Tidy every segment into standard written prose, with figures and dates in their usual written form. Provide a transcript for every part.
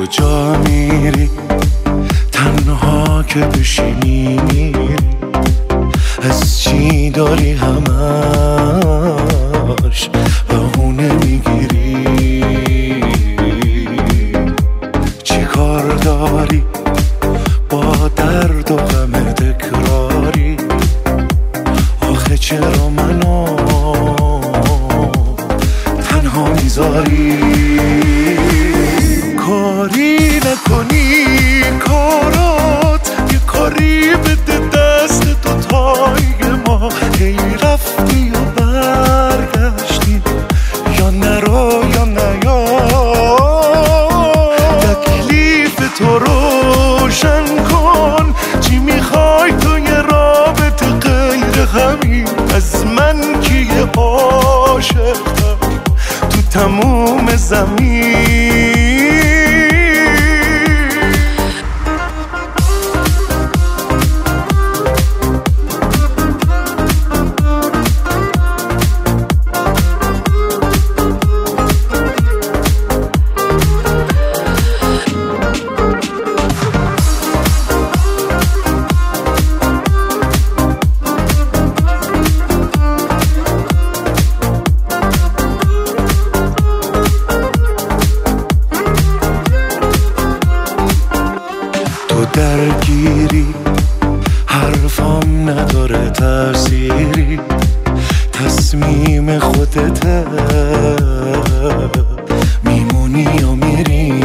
کجا میری تنها که بشینی میری، از چی داری همش بهونه میگیری، چی کار داری با درد و غم تکراری، آخه چرا منو تنها میذاری؟ کاری نکنی کارات یه کاری بده دست دوتای ما، هی رفتی و برگشتی یا نرو یا نیا، تکلیف تو روشن کن، چی میخوای تو یه رابطه غیر همین؟ از من کیه عاشق‌تر تو تموم زمین؟ درگیری حرفام نداره تأثیری، تصمیم خودته میمونی یا میری،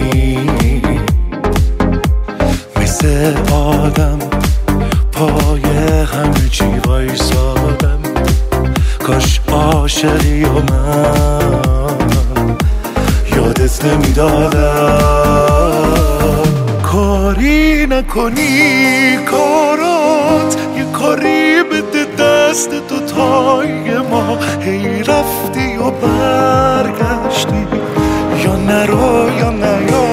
مثل آدم پای همه چی وایسادم، کاش عاشقی و من یادت نمیدادم. کاری نکنی کارات یه کاری بده دست دوتای ما، هی رفتی و برگشتی یا نرو یا نیا،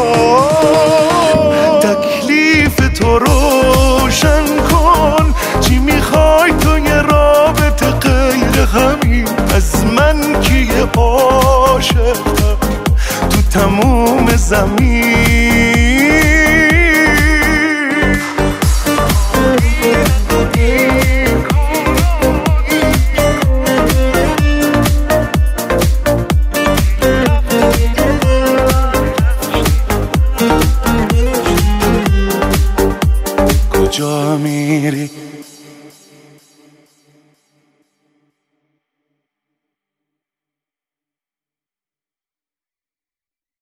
تکلیف تو روشن کن، چی میخوای تو یه رابطه غیر همین؟ از من کیه عاشق‌تر تو تموم زمین؟ کجا میری